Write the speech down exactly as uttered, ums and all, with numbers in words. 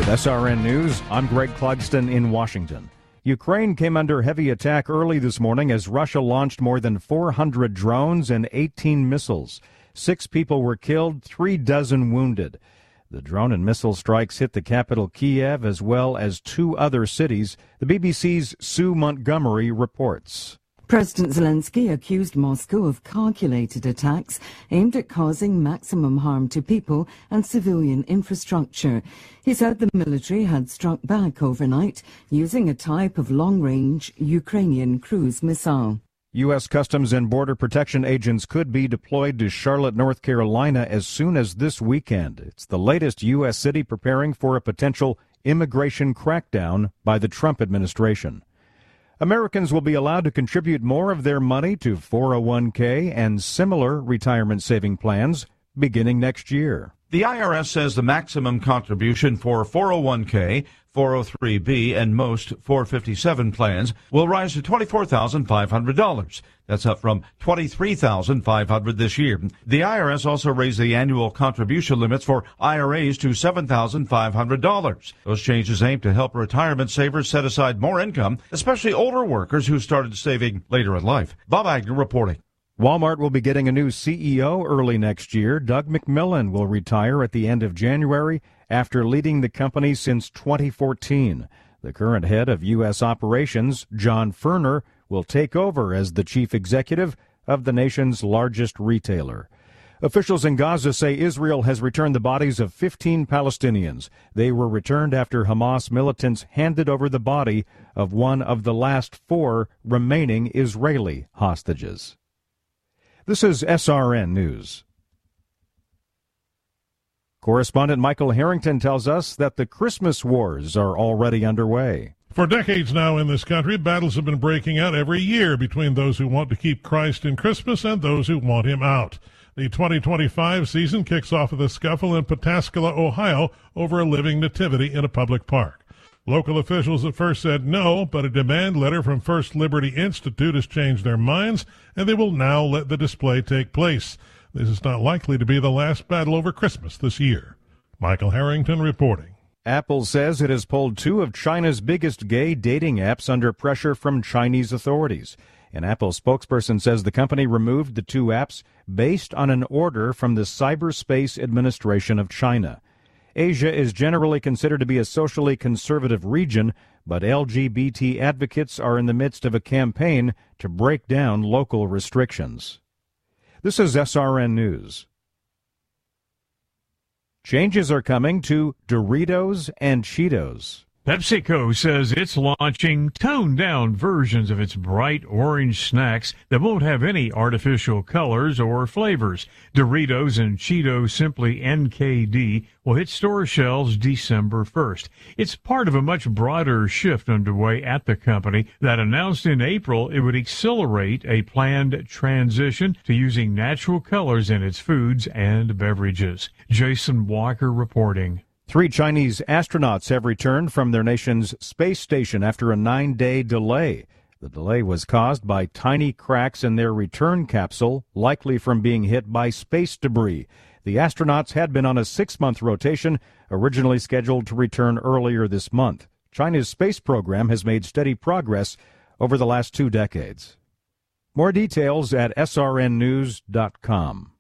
With S R N News, I'm Greg Clugston in Washington. Ukraine came under heavy attack early this morning as Russia launched more than four hundred drones and eighteen missiles. Six people were killed, three dozen wounded. The drone and missile strikes hit the capital Kiev as well as two other cities. The B B C's Sue Montgomery reports. President Zelensky accused Moscow of calculated attacks aimed at causing maximum harm to people and civilian infrastructure. He said the military had struck back overnight using a type of long-range Ukrainian cruise missile. U S. Customs and Border Protection agents could be deployed to Charlotte, North Carolina as soon as this weekend. It's the latest U S city preparing for a potential immigration crackdown by the Trump administration. Americans will be allowed to contribute more of their money to four oh one k and similar retirement saving plans beginning next year. The I R S says the maximum contribution for four oh one k, four oh three b, and most four fifty-seven plans will rise to twenty-four thousand five hundred dollars. That's up from twenty-three thousand five hundred dollars this year. The I R S also raised the annual contribution limits for I R As to seven thousand five hundred dollars. Those changes aim to help retirement savers set aside more income, especially older workers who started saving later in life. Bob Agnew reporting. Walmart will be getting a new C E O early next year. Doug McMillon will retire at the end of January after leading the company since twenty fourteen. The current head of U S operations, John Furner, will take over as the chief executive of the nation's largest retailer. Officials in Gaza say Israel has returned the bodies of fifteen Palestinians. They were returned after Hamas militants handed over the body of one of the last four remaining Israeli hostages. This is S R N News. Correspondent Michael Harrington tells us that the Christmas wars are already underway. For decades now in this country, battles have been breaking out every year between those who want to keep Christ in Christmas and those who want him out. The twenty twenty-five season kicks off with a scuffle in Pataskala, Ohio, over a living nativity in a public park. Local officials at first said no, but a demand letter from First Liberty Institute has changed their minds, and they will now let the display take place. This is not likely to be the last battle over Christmas this year. Michael Harrington reporting. Apple says it has pulled two of China's biggest gay dating apps under pressure from Chinese authorities. An Apple spokesperson says the company removed the two apps based on an order from the Cyberspace Administration of China. Asia is generally considered to be a socially conservative region, but L G B T advocates are in the midst of a campaign to break down local restrictions. This is S R N News. Changes are coming to Doritos and Cheetos. PepsiCo says it's launching toned-down versions of its bright orange snacks that won't have any artificial colors or flavors. Doritos and Cheetos Simply N K D will hit store shelves December first. It's part of a much broader shift underway at the company that announced in April it would accelerate a planned transition to using natural colors in its foods and beverages. Jason Walker reporting. Three Chinese astronauts have returned from their nation's space station after a nine-day delay. The delay was caused by tiny cracks in their return capsule, likely from being hit by space debris. The astronauts had been on a six-month rotation, originally scheduled to return earlier this month. China's space program has made steady progress over the last two decades. More details at S R N news dot com.